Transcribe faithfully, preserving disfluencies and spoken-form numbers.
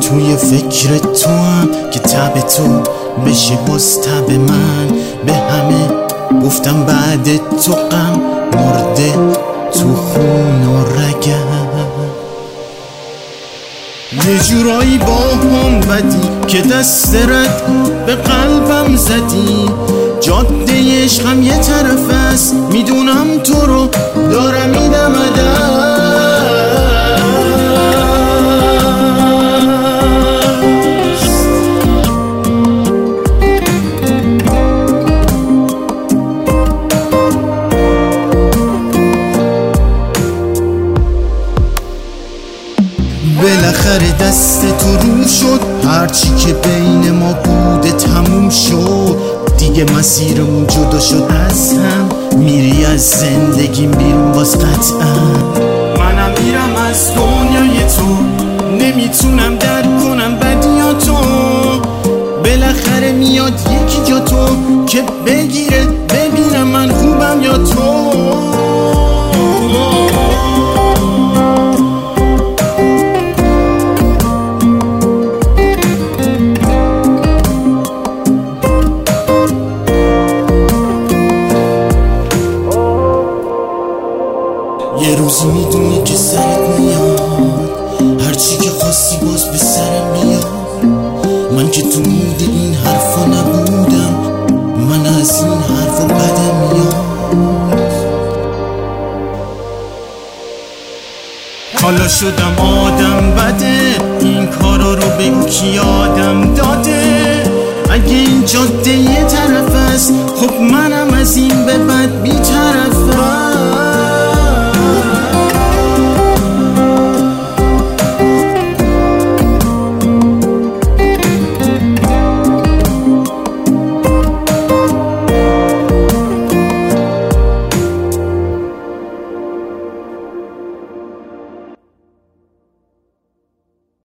توی فکر تو هم که تب تو بشه باز تب من. به همه گفتم بعد تو غم مرده تو خون و رگم. یه جورایی با هم بدی که دست رد به قلبم زدی. جاده عشقم یه طرف است، میدونم تو رو دارم میدم بالاخره دست تو رو شد، هرچی که بین ما بوده تموم شد. دیگه مسیرمون جدا شد از هم، میری از زندگیم بیرون باز قطعا. منم میرم از دنیای تو، نمیتونم درک کنم بدیاتو. بالاخره میاد یکی جا تو که بگیره ببینم من خوبم یا تو. یه روزی میدونی که سرت میاد، هرچی که خواستی باز به سرم میاد. من که تو مود این حرفا نبودم، من از این حرفا بدم میاد. حالا شدم آدم بده، این کارا رو بگو کی یادم داده. اگه این جاده یه طرف است، خب منم از این به بعد بی طرف